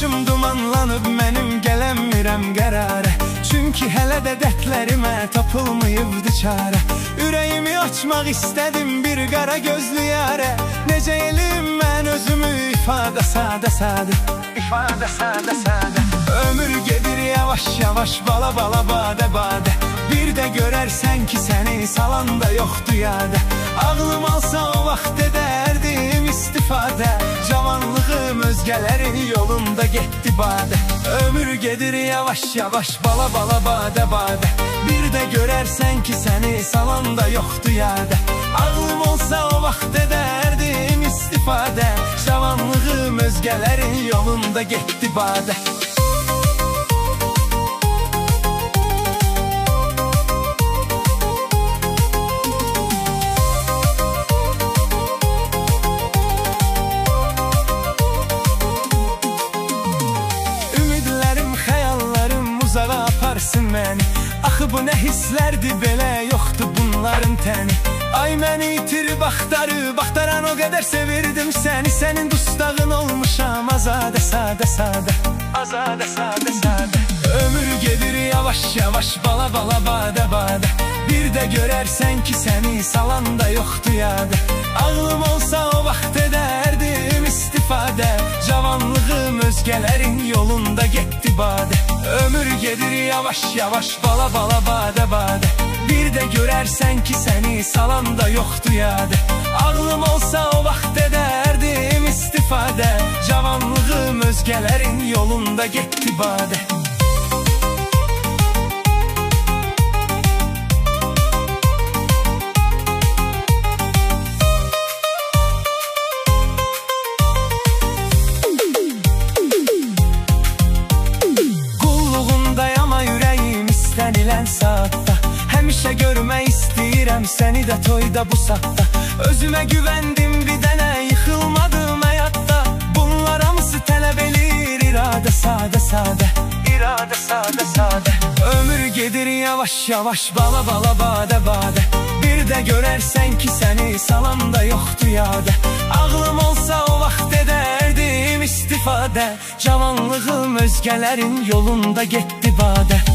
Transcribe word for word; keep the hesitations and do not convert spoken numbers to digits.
Gözüm dumanlanıb mənim gələnmirəm qərara. Çünki hələ də dərdlərimə tapılmayıbdı çarə. Ürəyimi açmaq istədim bir qara gözlü yarə. Necə elim mən özümü ifadə sadə sadə, ifadə sadə sadə. Ömür gedir yavaş yavaş, bala bala badə badə. Bir də görərsən ki səni salan da yoxdur yadə. Ağlım alsa o vaxt edərdim istifadə. Cavanlığım özgələrin yolunda getdi badə. Ömür gedir yavaş yavaş, bala bala badə badə. Bir də görərsən ki səni salan da yoxdur yadə. Ağlım olsa o vaxt edərdim istifadə. Cavanlığım özgələrin yolunda getdi badə. Məni. Axı bu nə hisslərdir belə, yoxdur bunların təni. Ay məni itirib axtarıb, axtaran o qədər sevirdim səni. Sənin dustağın olmuşam azadə sadə sadə, azadə sadə sadə. Ömür gedir yavaş yavaş, bala bala badə badə. Bir də görərsən ki səni salan da yoxdur yadə. Ağlım olsa o vaxt edərdim istifadə. Cavanlığım özgələrin yolunda getdi badə. Ömür gedir yavaş yavaş, bala bala badə badə. Bir də görərsən ki səni salan da yoxdur yadə. Ağlım olsa o vaxt edərdim istifadə. Cavanlığım özgələrin yolunda getdi badə. İstənilən saatda həmişə görmək istəyirəm səni də toyda bu saatda. Özümə güvəndim bir dənə, yıxılmadım həyatda. Bunlar hamısı tələb elir iradə sadə sadə, iradə sadə sadə. Ömür gedir yavaş yavaş, bala bala badə badə. Bir də görərsən ki səni salan da yoxdur yadə. Ağlım olsa o vaxt edərdim istifadə. Cavanlığım özgələrin yolunda getdi badə.